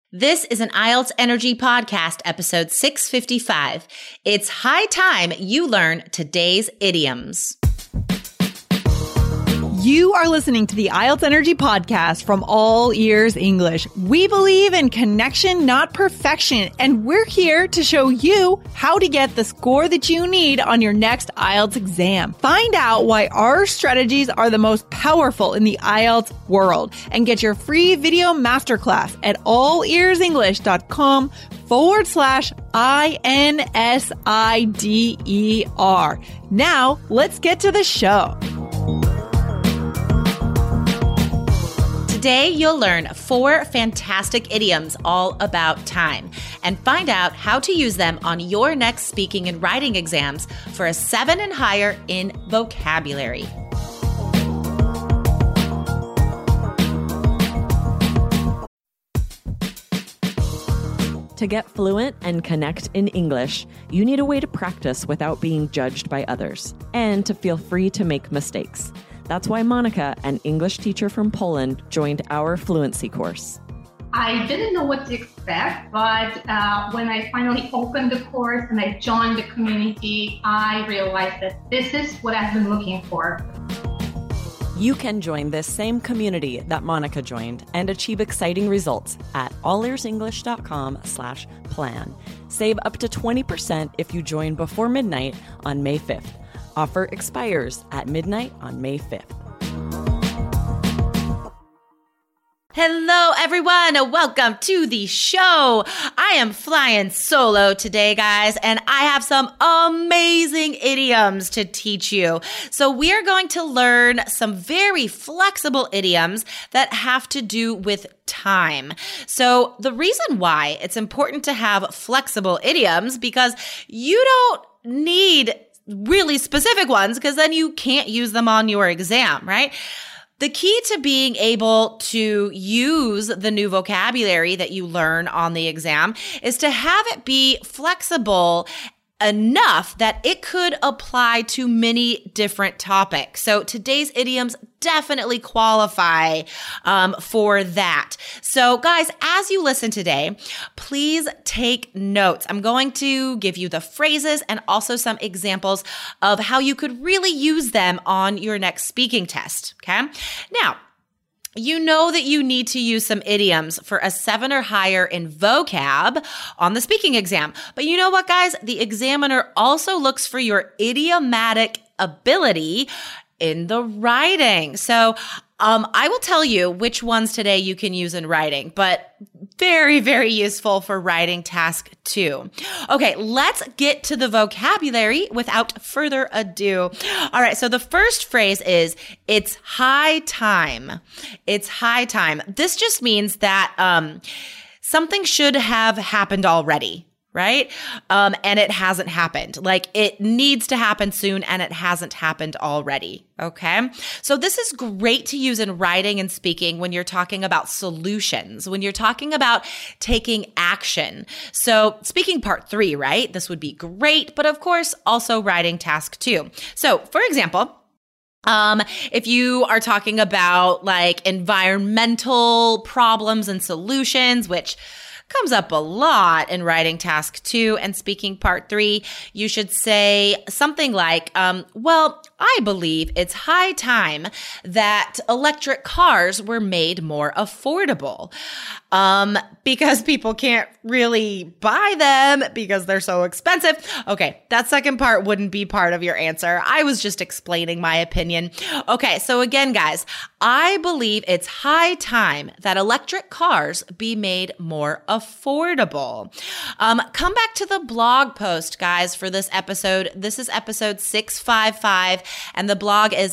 This is an IELTS Energy Podcast, episode 655. It's high time you learn today's idioms. You are listening to the IELTS Energy Podcast from All Ears English. We believe in connection, not perfection, and we're here to show you how to get the score that you need on your next IELTS exam. Find out why our strategies are the most powerful in the IELTS world and get your free video masterclass at allearsenglish.com/INSIDER. Now, let's get to the show. Today, you'll learn 4 fantastic idioms all about time and find out how to use them on your next speaking and writing exams for a 7 and higher in vocabulary. To get fluent and connect in English, you need a way to practice without being judged by others and to feel free to make mistakes. That's why Monica, an English teacher from Poland, joined our fluency course. I didn't know what to expect, but when I finally opened the course and I joined the community, I realized that this is what I've been looking for. You can join this same community that Monica joined and achieve exciting results at allearsenglish.com/plan. Save up to 20% if you join before midnight on May 5th. Offer expires at midnight on May 5th. Hello, everyone. Welcome to the show. I am flying solo today, guys, and I have some amazing idioms to teach you. So we are going to learn some very flexible idioms that have to do with time. So the reason why it's important to have flexible idioms because you don't need really specific ones because then you can't use them on your exam, right? The key to being able to use the new vocabulary that you learn on the exam is to have it be flexible enough that it could apply to many different topics. So today's idioms definitely qualify for that. So guys, as you listen today, please take notes. I'm going to give you the phrases and also some examples of how you could really use them on your next speaking test, okay? Now, you know that you need to use some idioms for a 7 or higher in vocab on the speaking exam. But you know what, guys? The examiner also looks for your idiomatic ability in the writing. So I will tell you which ones today you can use in writing, but very, very useful for writing task 2. Okay, let's get to the vocabulary without further ado. All right, so the first phrase is, it's high time. It's high time. This just means that something should have happened already. Right? And it hasn't happened. Like it needs to happen soon and it hasn't happened already. Okay. So this is great to use in writing and speaking when you're talking about solutions, when you're talking about taking action. So speaking part 3, right? This would be great, but of course also writing task 2. So for example, if you are talking about like environmental problems and solutions, which comes up a lot in writing task 2 and speaking part 3, you should say something like, well, I believe it's high time that electric cars were made more affordable. Because people can't really buy them because they're so expensive. Okay, that second part wouldn't be part of your answer. I was just explaining my opinion. Okay, so again, guys, I believe it's high time that electric cars be made more affordable. Come back to the blog post, guys, for this episode. This is episode 655, and the blog is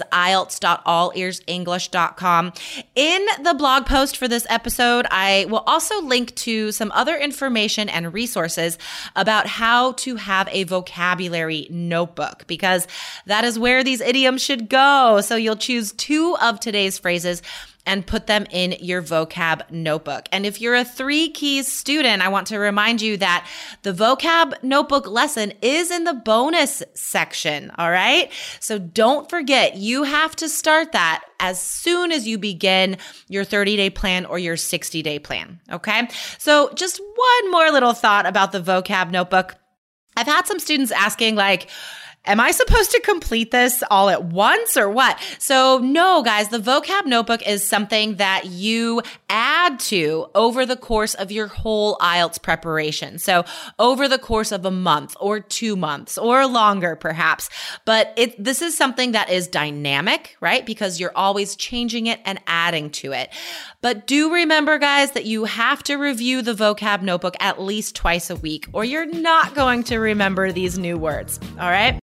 IELTS.allearsenglish.com. In the blog post for this episode, I will also link to some other information and resources about how to have a vocabulary notebook, because that is where these idioms should go. So you'll choose 2 of today's phrases and put them in your vocab notebook. And if you're a 3 Keys student, I want to remind you that the vocab notebook lesson is in the bonus section, all right? So don't forget, you have to start that as soon as you begin your 30-day plan or your 60-day plan, okay? So just one more little thought about the vocab notebook. I've had some students asking like, am I supposed to complete this all at once or what? So no, guys, the vocab notebook is something that you add to over the course of your whole IELTS preparation. So over the course of a month or 2 months or longer perhaps. But this is something that is dynamic, right? Because you're always changing it and adding to it. But do remember, guys, that you have to review the vocab notebook at least twice a week or you're not going to remember these new words, all right?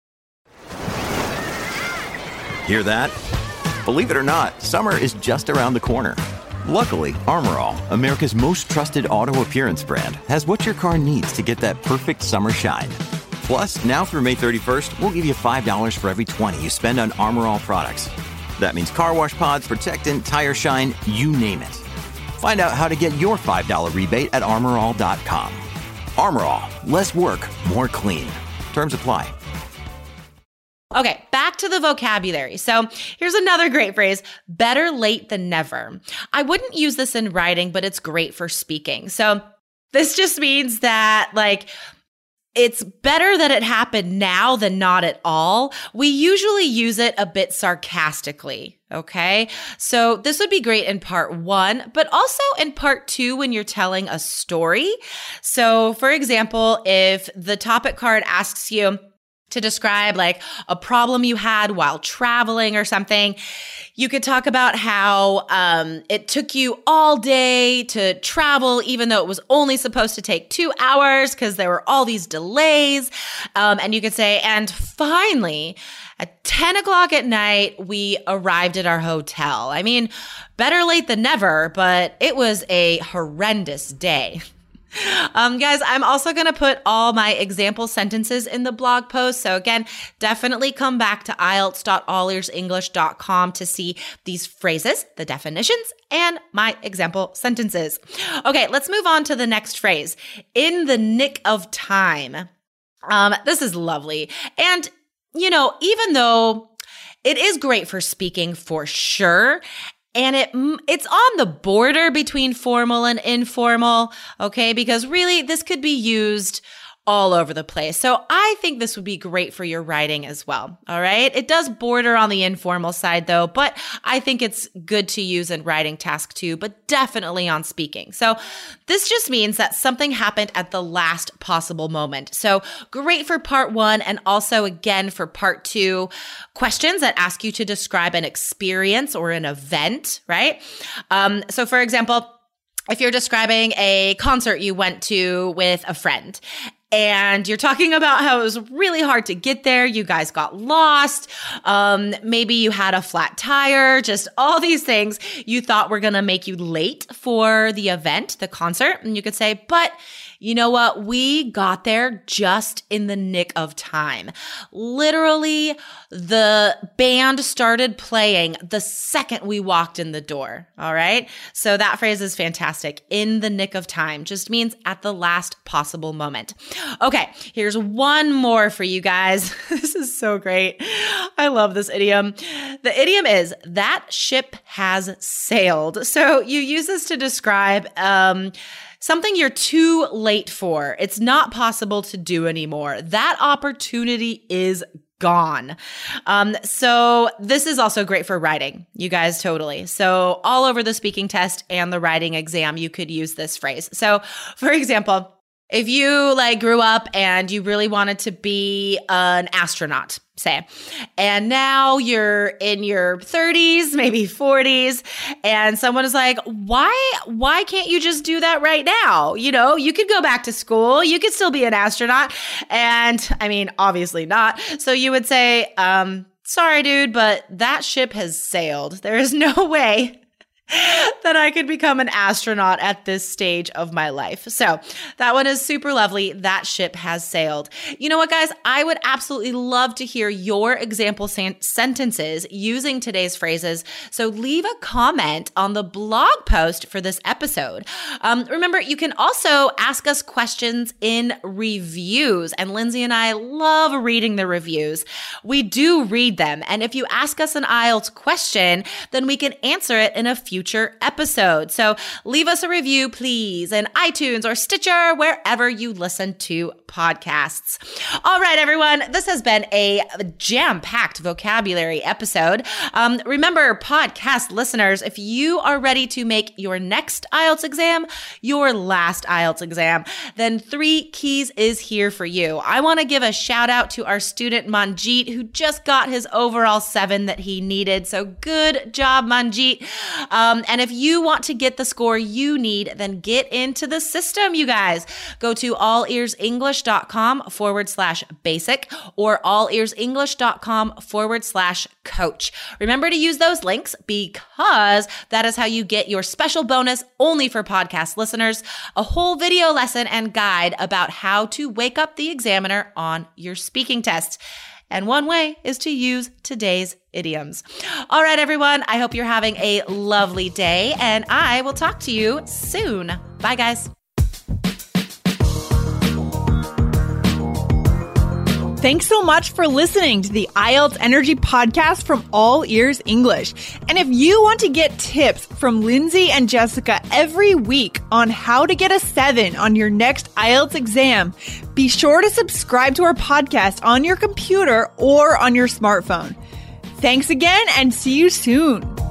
Hear that? Believe it or not, summer is just around the corner. Luckily, Armor All, America's most trusted auto appearance brand, has what your car needs to get that perfect summer shine. Plus, now through May 31st, we'll give you $5 for every $20 you spend on Armor All products. That means car wash pods, protectant, tire shine, you name it. Find out how to get your $5 rebate at armorall.com. Armor All, less work, more clean. Terms apply. Okay, back to the vocabulary. So here's another great phrase, better late than never. I wouldn't use this in writing, but it's great for speaking. So this just means that like, it's better that it happened now than not at all. We usually use it a bit sarcastically, okay? So this would be great in part 1, but also in part 2 when you're telling a story. So for example, if the topic card asks you to describe like a problem you had while traveling or something, you could talk about how it took you all day to travel, even though it was only supposed to take 2 hours because there were all these delays. And you could say, and finally, at 10 o'clock at night, we arrived at our hotel. I mean, better late than never, but it was a horrendous day. Guys, I'm also going to put all my example sentences in the blog post. So again, definitely come back to IELTS.allearsenglish.com to see these phrases, the definitions, and my example sentences. Okay, let's move on to the next phrase. In the nick of time. This is lovely. And, you know, even though it is great for speaking for sure, and it's on the border between formal and informal, okay? Because really, this could be used all over the place. So I think this would be great for your writing as well, all right? It does border on the informal side though, but I think it's good to use in writing task 2, but definitely on speaking. So this just means that something happened at the last possible moment. So great for part 1 and also again for part 2, questions that ask you to describe an experience or an event, right? So for example, if you're describing a concert you went to with a friend, and you're talking about how it was really hard to get there. You guys got lost. Maybe you had a flat tire, just all these things you thought were going to make you late for the event, the concert. And you could say, but you know what? We got there just in the nick of time. Literally, the band started playing the second we walked in the door. All right. So that phrase is fantastic. In the nick of time just means at the last possible moment. Okay. Here's one more for you guys. This is so great. I love this idiom. The idiom is that ship has sailed. So you use this to describe, something you're too late for. It's not possible to do anymore. That opportunity is gone. So this is also great for writing, you guys, totally. So all over the speaking test and the writing exam, you could use this phrase. So for example, if you like grew up and you really wanted to be an astronaut, say, and now you're in your 30s, maybe 40s, and someone is like, why can't you just do that right now? You know, you could go back to school, you could still be an astronaut. And I mean, obviously not. So you would say, sorry, dude, but that ship has sailed. There is no way that I could become an astronaut at this stage of my life. So that one is super lovely. That ship has sailed. You know what, guys? I would absolutely love to hear your example sentences using today's phrases. So leave a comment on the blog post for this episode. Remember, you can also ask us questions in reviews. And Lindsay and I love reading the reviews. We do read them. And if you ask us an IELTS question, then we can answer it in a future episode. So leave us a review, please, in iTunes or Stitcher, wherever you listen to podcasts. All right, everyone, this has been a jam-packed vocabulary episode. Remember, podcast listeners, if you are ready to make your next IELTS exam your last IELTS exam, then 3 Keys is here for you. I want to give a shout out to our student Manjeet, who just got his overall 7 that he needed. So good job, Manjeet. And if you want to get the score you need, then get into the system, you guys. Go to allearsenglish.com/basic or allearsenglish.com/coach. Remember to use those links because that is how you get your special bonus only for podcast listeners, a whole video lesson and guide about how to wake up the examiner on your speaking test. And one way is to use today's idioms. All right, everyone. I hope you're having a lovely day, and I will talk to you soon. Bye, guys. Thanks so much for listening to the IELTS Energy Podcast from All Ears English. And if you want to get tips from Lindsay and Jessica every week on how to get a 7 on your next IELTS exam, be sure to subscribe to our podcast on your computer or on your smartphone. Thanks again and see you soon.